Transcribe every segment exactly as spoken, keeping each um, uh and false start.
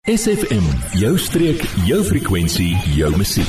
S F M, jou streek, jou frekwensie, jou musiek.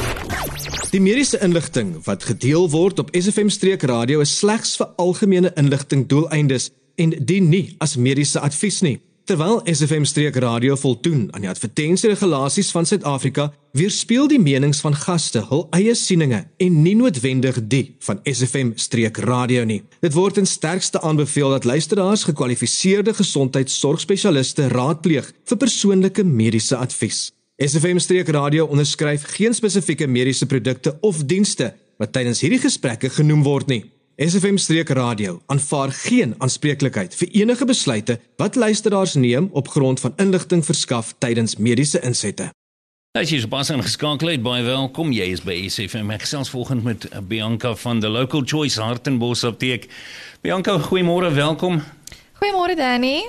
Die mediese inligting wat gedeel word op S F M Streek Radio is slegs vir algemene inligting doeleindes en dien nie as mediese advies nie. Terwyl S F M Streek Radio voldoen aan die advertensieregulasies van Suid-Afrika, weerspieël die menings van gaste hul eie sieninge en nie noodwendig die van S F M Streek Radio nie. Dit word in sterkste aanbeveel dat luisteraars gekwalifiseerde gesondheidsorgspesialiste raadpleeg vir persoonlike mediese advies. S F M Streek Radio onderskryf geen spesifieke mediese produkte of dienste wat tydens hierdie gesprekke genoem word nie. S F M Streek Radio aanvaar geen aanspreeklikheid vir enige besluite wat luisteraars neem op grond van inligting verskaf tydens mediese insette. As jy pas ingeskakel het, baie welkom. Jy is by S F M. Ek gesels volgende met Bianca van The Local Choice Hartenbos Apteek. Bianca, goeiemôre, welkom. Goeiemôre Danny.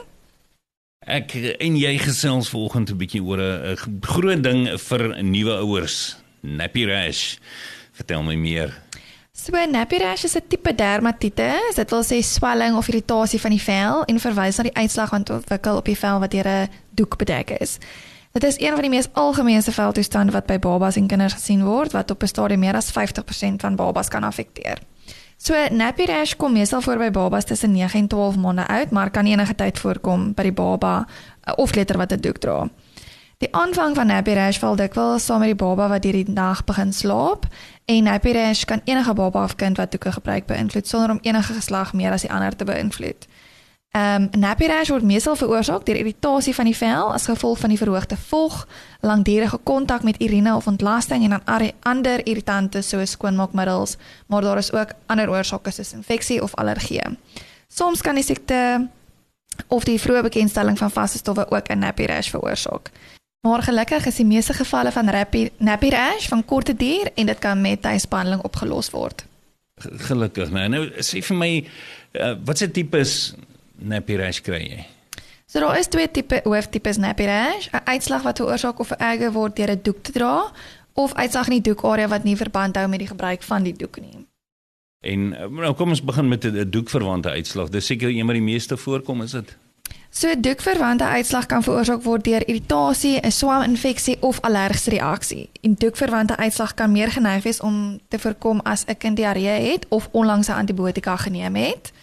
Ek en jy gesels volgende 'n bietjie oor 'n groot ding vir nuwe ouers, nappy rash. Vertel my meer. So nappy rash is 'n tipe dermatitis, dit wil sê swelling of irritasie van die vel en verwys na die uitslag wat ontwikkel op die vel wat deur 'n doek bedek is. Dit is een van die mees algemeenste veltoestande wat by babas en kinders gesien word, wat op 'n stadium meer as vyftig persent van babas kan affekteer. So nappy rash kom meestal voor by babas tussen nege en twaalf maande oud, maar kan enige tyd voorkom by die baba of letter wat 'n doek dra. Die aanvang van nappy rash val dikwels saam met die baba wat deur die nag begin slaap, en nappy rash kan enige baba of kind wat doeke gebruik beïnvloed sonder om enige geslag meer as die ander te beïnvloed. Um, nappy rash word meestal veroorsaak deur irritasie van die vel as gevolg van die verhoogde vog, langdurige kontak met urine of ontlasting en dan ander irritante soos skoonmaakmiddels, maar daar is ook ander oorsake soos infeksie of allergie. Soms kan die siekte of die vroeë bekendstelling van vaste stowwe ook 'n nappy rash veroorsaak. Maar gelukkig is die meeste gevalle van nappy rash van korte duur en dit kan met tuisbehandeling opgelos word. Gelukkig, nou, nou sê vir my, uh, wat se tipes nappy rash kry jy? So daar is twee tipe hooftipes nappy rash, 'n uitslag wat veroorsaak of vererger word deur 'n doek te dra, of uitslag in die doekarea wat nie verband hou met die gebruik van die doek nie. En nou kom ons begin met 'n doekverwante uitslag. Dis seker een wat die meeste voorkom, is dit? So 'n doekverwante uitslag kan veroorsaak word deur irritasie, 'n swaminfeksie of allergiese reaksie. En doekverwante uitslag kan meer geneig wees om te voorkom as 'n kind diarree het of onlangs 'n antibiotika geneem het.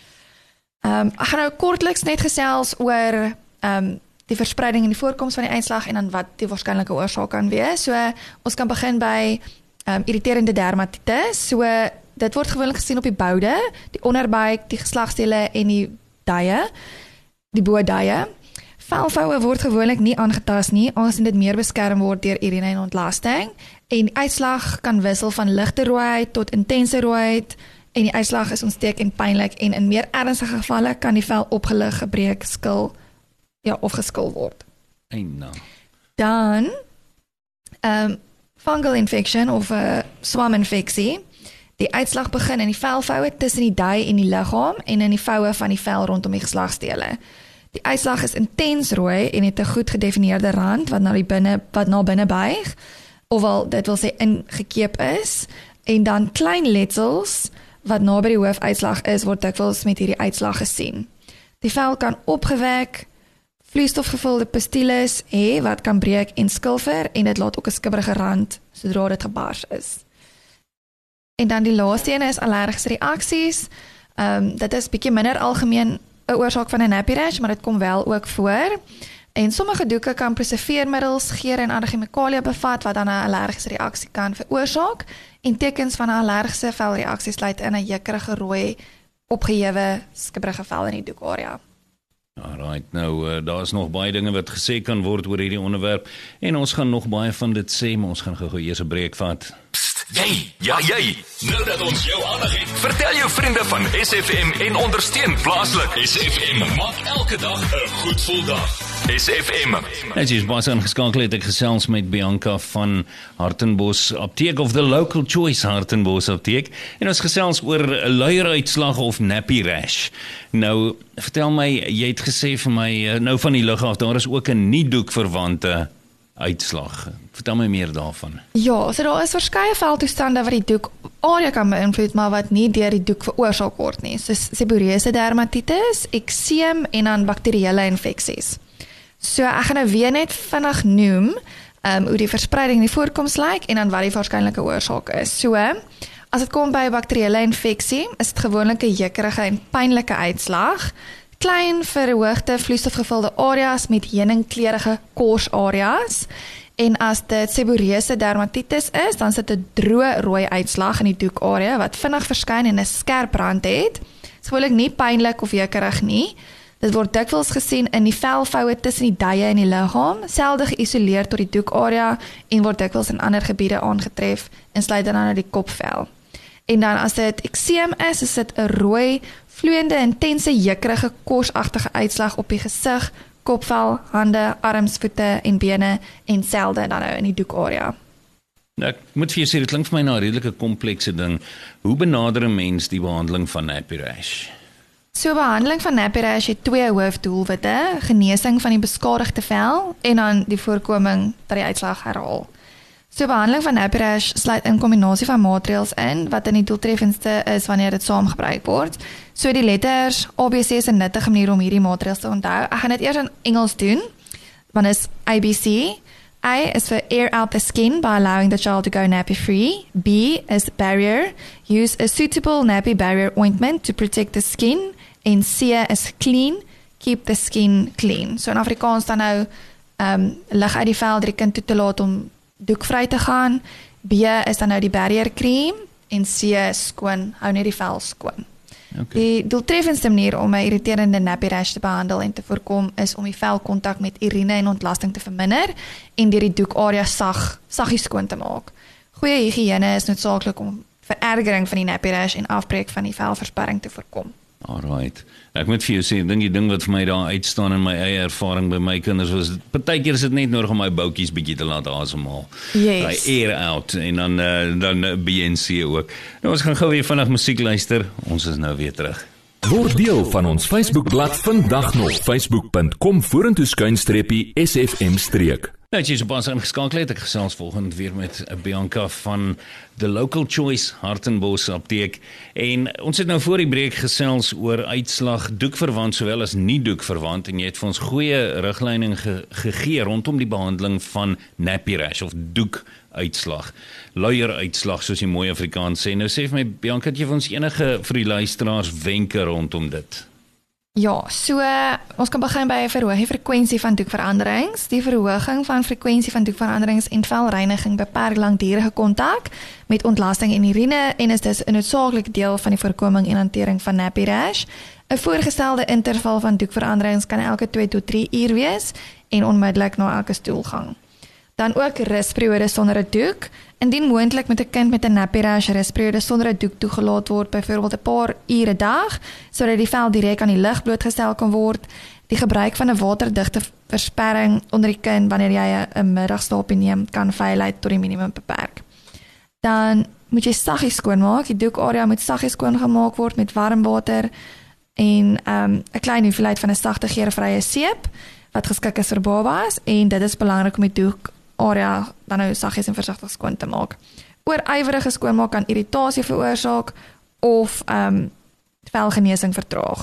Um, ek gaan nou kortliks net gesels oor um, die verspreiding en die voorkoms van die uitslag en dan wat die waarskynlike oorsaak kan wees. So ons kan begin by um, irriterende dermatitis. So dit word gewoonlik gesien op die boude, die onderbuik, die geslagsdele en die duie, die bo-duie. Velvoue word gewoonlik nie aangetast nie, aangesien dit meer beskerm word deur urine en ontlasting. En die uitslag kan wissel van ligte rooiheid tot intense rooiheid. En die uitslag is ontsteek en pynlik en in meer ernstige gevalle kan die vel opgelig, gebreek, skil ja, of geskil word. Eina. Dan um, fungal infection of 'n uh, swaminfeksie. Die uitslag begin in die velvoue tussen die dui en die liggaam en in die voue van die vel rondom die geslagsdele. Die uitslag is intens rooi en het 'n goed gedefinieerde rand wat na die binne wat na binne buig, ofwel dit wil sê ingekeep is, en dan klein letsels wat naby die hoofuitslag is, word dikwels met hierdie uitslag gesien. Die vel kan opgewek, vloeistofgevulde pustules hê wat kan breek en skilfer en dit laat ook 'n skibberige rand sodra dit gebars is. En dan die laaste een is allergiese reaksies. Um, dit is bietjie minder algemeen 'n oorsaak van 'n nappy rash, maar dit kom wel ook voor. En sommige doeke kan preserveermiddels, geure en ander chemikalieë bevat wat dan 'n allergiese reaksie kan veroorsaak. En tekens van 'n allergiese velreaksie sluit in 'n jekkerige rooi, opgehewe, skibberige vel in die doekarea. Alright, nou uh, daar is nog baie dinge wat gesê kan word oor hierdie onderwerp en ons gaan nog baie van dit sê, maar ons gaan gou-gou eers 'n breek vat. Psst, jy, ja jy, nou dat ons jou aandag het, vertel jou vriende van S F M en ondersteun plaaslik. S F M maak elke dag 'n goed gevoel dag. S F M. As jy is baie ingeskakel het, ek gesels met Bianca van Hartenbos Apteek of The Local Choice Hartenbos Apteek en ons gesels oor 'n luieruitslag of nappy rash. Nou, vertel my, jy het gesê vir my, nou van die lug af, daar is ook 'n nie-doek verwante uitslag. Vertel my meer daarvan. Ja, so daar is verskeie veltoestande wat die doek area kan beïnvloed, maar wat nie deur die doek veroorsaak word nie, soos seborreuse dermatitis, ekseem en dan bakterieële infeksies. So ek gaan nou weer net vinnig noem um, hoe die verspreiding en die voorkoms lyk en dan wat die waarskynlike oorsaak is. So, as dit kom by 'n bakterieële infeksie, is dit gewoonlik 'n jeukerige en pynlike uitslag, klein verhoogde vloeistofgevulde areas met heuningkleurige korsareas. En as dit seborreuse dermatitis is, dan sit 'n droë rooi uitslag in die doekarea wat vinnig verskyn en 'n skerp rand het. Dit is gewoonlik nie pynlik of jeukerig nie. Dit word dikwels gesien in die velvoue tussen die dye en die liggaam, selde geïsoleer tot die doekarea en word dikwels in ander gebiede aangetref, insluit dan nou die kopvel. En dan as dit ekseem is, is dit 'n rooi, vloeiende, intense, jeukerige, korsagtige uitslag op die gesig, kopvel, hande, arms, voete en bene en selde dan nou in die doekarea. Nou, ek moet vir jou sê, dit klink vir my na 'n redelike komplekse ding. Hoe benader 'n mens die behandeling van nappy rash? So behandeling van nappy rash het twee hoofdoelwitte, genesing van die beskadigde vel en dan die voorkoming dat die uitslag herhaal. So behandeling van nappy rash sluit in kombinasie van maatreëls in wat in die doeltreffendste is wanneer dit saam gebruik word. So die letters A B C is 'n nuttige manier om hierdie maatreëls te onthou. Ek gaan dit eers in Engels doen. Want is A B C. A is for air out the skin by allowing the child to go nappy free. B is barrier. Use a suitable nappy barrier ointment to protect the skin. En C is clean. Keep the skin clean. So in Afrikaans dan nou um, lig uit die vel die kind toe te laat om doekvry te gaan. B is dan nou die barrier cream en C is skoon, hou net die vel skoon. Okay. Die doeltreffendste manier om 'n irriterende nappy rash te behandel en te voorkom is om die velkontak met urine en ontlasting te verminder en deur die doekarea sag, saggies skoon te maak. Goeie higiëne is noodsaaklik om verergering van die nappy rash en afbreek van die velversperring te voorkom. Alright. Ek moet vir jou sê, dink die ding wat vir my daar uitstaan in my eie ervaring by my kinders was, partykeer is dit net nodig om my boutjies bietjie te laat asemhaal. Yes. Hy air out en dan uh, dan uh, B en C ook. Nou ons gaan gou weer vinnig musiek luister. Ons is nou weer terug. Word deel van ons Facebookblad vandag nog facebook punt com vorentoe skuinstreepie S F M streek. Nou, jy is op ons ingeskakel het, ek gesels volgende weer met Bianca van The Local Choice Hartenbos apteek en ons het nou voor die breek gesels oor uitslag doekverwant sowel as nie doekverwant en jy het vir ons goeie riglyne ge gegee rondom die behandeling van nappy rash of doekuitslag, luieruitslag soos die mooi Afrikaans sê. Nou sê vir my Bianca, het jy vir ons enige vir die luisteraars wenke rondom dit? Ja, so ons kan begin by 'n verhoogde frekwensie van doekveranderings. Die verhoging van frekwensie van doekveranderings en velreiniging beperk langdurige kontak met ontlasting en urine en is dus 'n noodsaaklike deel van die voorkoming en hantering van nappy rash. 'n Voorgestelde interval van doekveranderings kan elke twee tot drie uur wees en onmiddellik na elke stoelgang. Dan ook rusperiodes sonder 'n doek. Indien moontlik met 'n kind met 'n nappy rash rusperiode sonder 'n doek toegelaat word, byvoorbeeld 'n paar ure 'n dag, sodat die vel direk aan die lig blootgestel kan word. Die gebruik van 'n waterdigte versperring onder die kind wanneer jy 'n middagslaapie neem, kan veiligheid tot die minimum beperk. Dan moet jy saggies skoonmaak. Die doekarea moet saggies skoongemaak word met warm water en um, 'n klein hoeveelheid van 'n sagte geurvrye seep wat geskik is vir babas en dit is belangrik om die doek area dan nou saggies en versigtig skoon te maak. Oorywerige skoonmaak kan irritasie veroorsaak of um, velgenesing vertraag.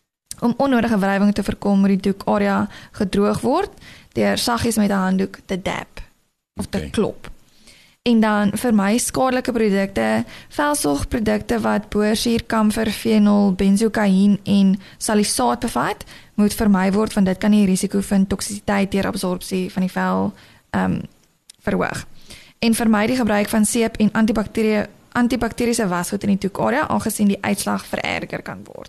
Om onnodige wrywing te voorkom moet die doekarea gedroog word deur saggies met 'n handdoek te dab of te Okay. klop. En dan vermy skadelike produkte, velsorgprodukte wat boorsuur, kamfer, fenol, benzokaïen en salisaat bevat, moet vermy word want dit kan die risiko van toksisiteit deur absorpsie van die vel um, verhoog. En vermy die gebruik van seep en antibakterie, antibakteriese wasgoed in die doekarea aangesien die uitslag vererger kan word.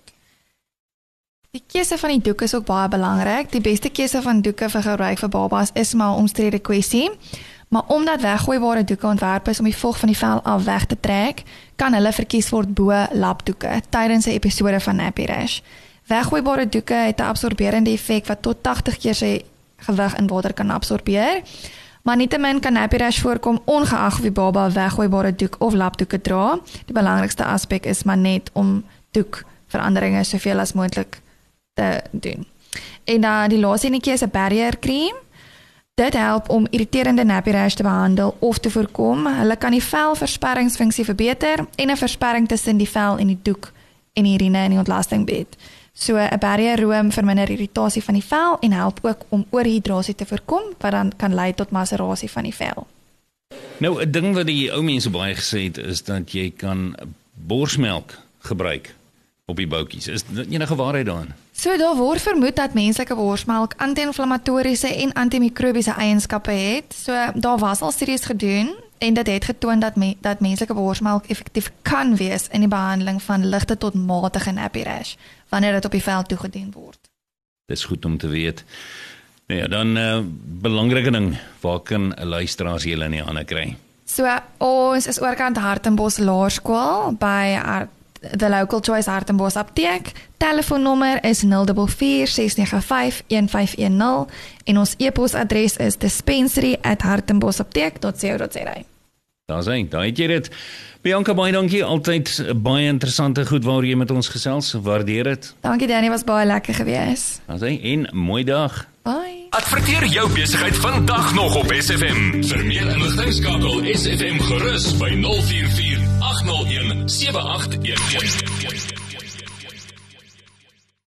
Die keuse van die doek is ook baie belangrik. Die beste keuse van doeke vir gebruik vir babas is maar 'n omstrede kwessie. Maar omdat weggooibare doeke ontwerp is om die vog van die vel af weg te trek, kan hulle verkies word bo lapdoeke tydens 'n episode van nappy rash. Weggooibare doeke het 'n absorberende effek wat tot agtig keer sy gewig in water kan absorbeer. Maar nietemin kan nappy rash voorkom ongeag of die baba 'n weggooibare doek of lapdoeke dra. Die belangrikste aspek is maar net om doekveranderinge soveel as moontlik te doen. En dan die laaste enetjie is 'n barrier cream. Dit help om irriterende nappy rash te behandel of te voorkom. Hulle kan die velversperringsfunksie verbeter en 'n versperring tussen die vel en die doek en die urine en die ontlasting bied. So 'n barrieroom verminder irritasie van die vel en help ook om oorhidrasie te voorkom wat dan kan lei tot macerasie van die vel. Nou, 'n ding wat die ou mense baie gesê het is dat jy kan borsmelk gebruik op die boutjies. Is enige waarheid daarin? So daar word vermoed dat menslike borsmelk anti-inflammatoriese en antimikrobiese eienskappe het. So daar was al studies gedoen en dit het getoon dat me, dat menslike borsmelk effektief kan wees in die behandeling van ligte tot matige nappy rash wanneer dit op die vel toegedien word. Dis goed om te weet. Nou ja, dan 'n uh, belangrike ding, waar kan 'n luisteraars julle in die hande kry? So ons is oorkant Hartenbos Laerskool by our, the Local Choice Hartenbos Apteek. Telefoonnommer is nul vier vier ses nege vyf een vyf een nul en ons e-posadres is dispensary at hartenbosapteek dot co dot za. Daar's hy, daar het jy dit. Bianca, baie dankie, altyd baie interessante goed waar jy met ons gesels, waardeer dit. Dankie Danny, was baie lekker gewees. Daar's hy, en mooi dag. Bye. Adverteer jou besigheid vandag nog op S F M. Vir meer inligting skakel S F M gerus by nul vier vier agt nul een sewe agt een een.